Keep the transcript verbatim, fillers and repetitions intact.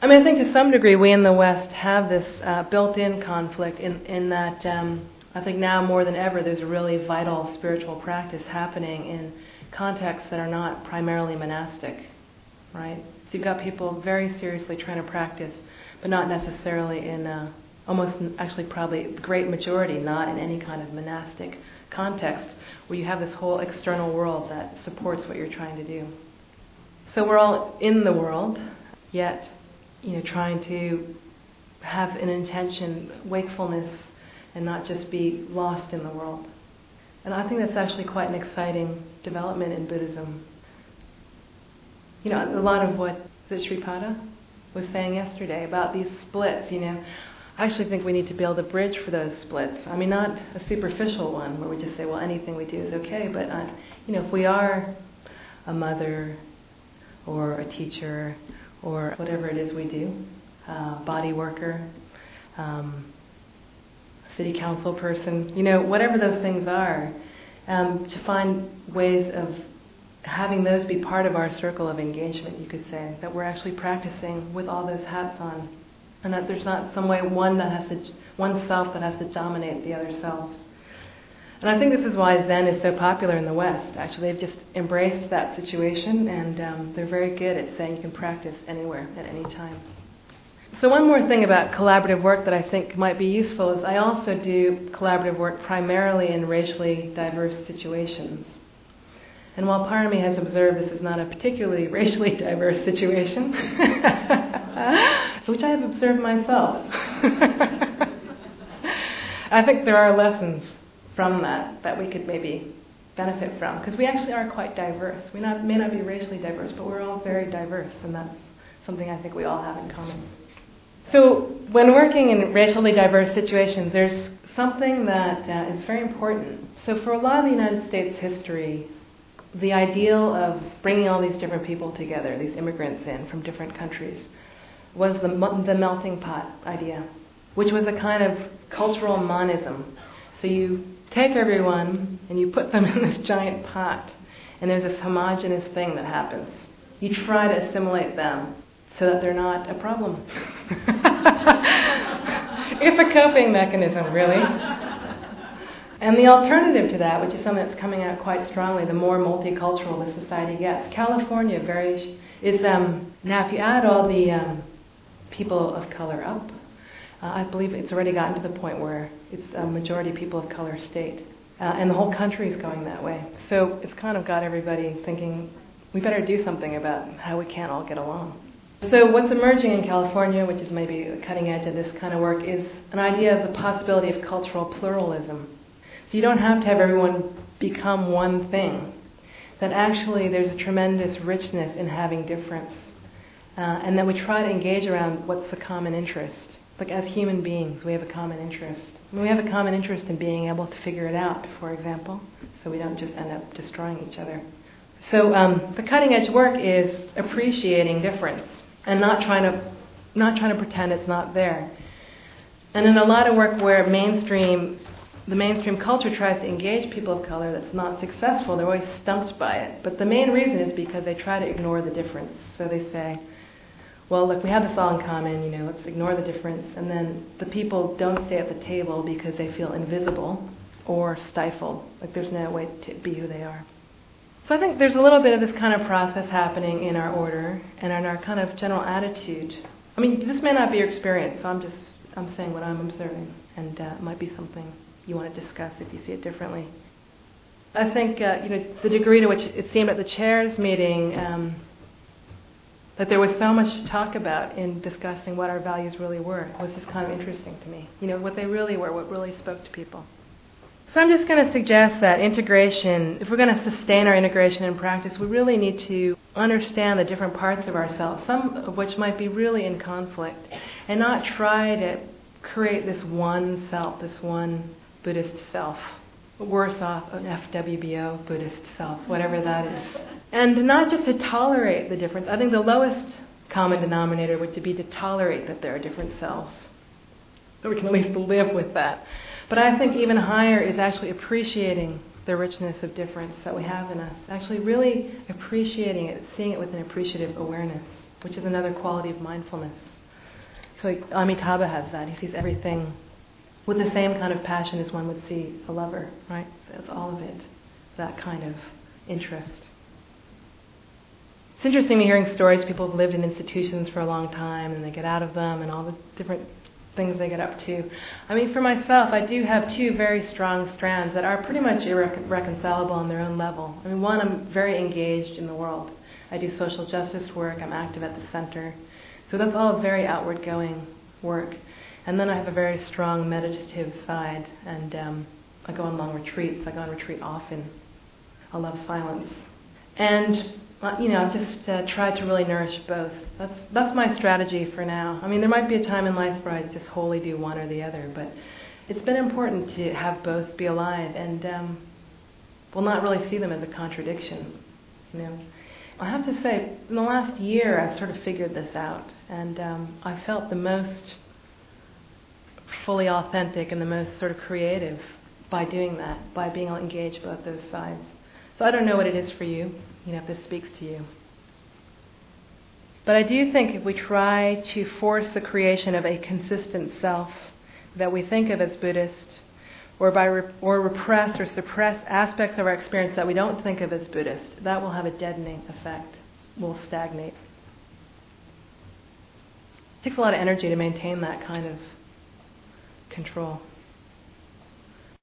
I mean, I think to some degree we in the West have this uh, built-in conflict in, in that um, I think now more than ever there's a really vital spiritual practice happening in contexts that are not primarily monastic, right? So you've got people very seriously trying to practice, but not necessarily in a, almost actually probably the great majority not in any kind of monastic context where you have this whole external world that supports what you're trying to do. So we're all in the world, yet, you know, trying to have an intention, wakefulness, and not just be lost in the world. And I think that's actually quite an exciting development in Buddhism. You know, a lot of what Sripada was saying yesterday about these splits, you know, I actually think we need to be able to bridge for those splits. I mean, not a superficial one where we just say, well, anything we do is okay, but, uh, you know, if we are a mother or a teacher or whatever it is we do, uh, body worker, um, city council person, you know, whatever those things are, um, to find ways of having those be part of our circle of engagement, you could say, that we're actually practicing with all those hats on, and that there's not some way one that has to, one self that has to dominate the other selves. And I think this is why Zen is so popular in the West. Actually, they've just embraced that situation, and um, they're very good at saying you can practice anywhere, at any time. So one more thing about collaborative work that I think might be useful is I also do collaborative work primarily in racially diverse situations. And while part of me has observed this is not a particularly racially diverse situation, which I have observed myself, I think there are lessons from that that we could maybe benefit from, because we actually are quite diverse. We not, may not be racially diverse, but we're all very diverse, and that's something I think we all have in common. So when working in racially diverse situations, there's something that uh, is very important. So for a lot of the United States history, the ideal of bringing all these different people together, these immigrants in from different countries, was the, the melting pot idea, which was a kind of cultural monism. So you take everyone and you put them in this giant pot, and there's this homogeneous thing that happens. You try to assimilate them so that they're not a problem. It's a coping mechanism, really. And the alternative to that, which is something that's coming out quite strongly, the more multicultural the society gets. California very is um, now if you add all the um, people of color up, uh, I believe it's already gotten to the point where it's a majority people of color state, uh, and the whole country is going that way. So it's kind of got everybody thinking we better do something about how we can't all get along. So what's emerging in California, which is maybe the cutting edge of this kind of work, is an idea of the possibility of cultural pluralism. So you don't have to have everyone become one thing. That actually there's a tremendous richness in having difference. Uh, and that we try to engage around what's a common interest. Like as human beings, we have a common interest. I mean, we have a common interest in being able to figure it out, for example, so we don't just end up destroying each other. So um, the cutting edge work is appreciating difference and not trying to not trying to pretend it's not there. And in a lot of work where mainstream the mainstream culture tries to engage people of color that's not successful, they're always stumped by it. But the main reason is because they try to ignore the difference. So they say, well, look, we have this all in common, you know, let's ignore the difference. And then the people don't stay at the table because they feel invisible or stifled, like there's no way to be who they are. So I think there's a little bit of this kind of process happening in our order and in our kind of general attitude. I mean, this may not be your experience, so I'm just, I'm saying what I'm observing. And uh, it might be something you want to discuss if you see it differently. I think, uh, you know, the degree to which it seemed at the chairs meeting um, that there was so much to talk about in discussing what our values really were was just kind of interesting to me. You know, what they really were, what really spoke to people. So I'm just going to suggest that integration, if we're going to sustain our integration in practice, we really need to understand the different parts of ourselves, some of which might be really in conflict, and not try to create this one self, this one Buddhist self. Worse off, an F W B O, Buddhist self, whatever that is. And not just to tolerate the difference. I think the lowest common denominator would be to tolerate that there are different selves. So we can at least live with that. But I think even higher is actually appreciating the richness of difference that we have in us. Actually really appreciating it, seeing it with an appreciative awareness. which is another quality of mindfulness. So like Amitabha has that. He sees everything with the same kind of passion as one would see a lover, right? So it's all of it, that kind of interest. It's interesting me hearing stories. People have lived in institutions for a long time and they get out of them and all the different things they get up to. I mean, for myself, I do have two very strong strands that are pretty much irreconcilable on their own level. I mean, one, I'm very engaged in the world. I do social justice work. I'm active at the center. So that's all very outward going work. And then I have a very strong meditative side, and um, I go on long retreats. I go on retreat often. I love silence. And, uh, you know, I've just uh, tried to really nourish both. That's that's my strategy for now. I mean, there might be a time in life where I just wholly do one or the other, but it's been important to have both be alive, and um, we'll not really see them as a contradiction, you know. I have to say, in the last year, I've sort of figured this out, and um, I felt the most fully authentic and the most sort of creative by doing that, by being engaged both those sides. So I don't know what it is for you, you know, if this speaks to you. But I do think if we try to force the creation of a consistent self that we think of as Buddhist, or by re- or repress or suppress aspects of our experience that we don't think of as Buddhist, that will have a deadening effect. We'll stagnate. It takes a lot of energy to maintain that kind of control.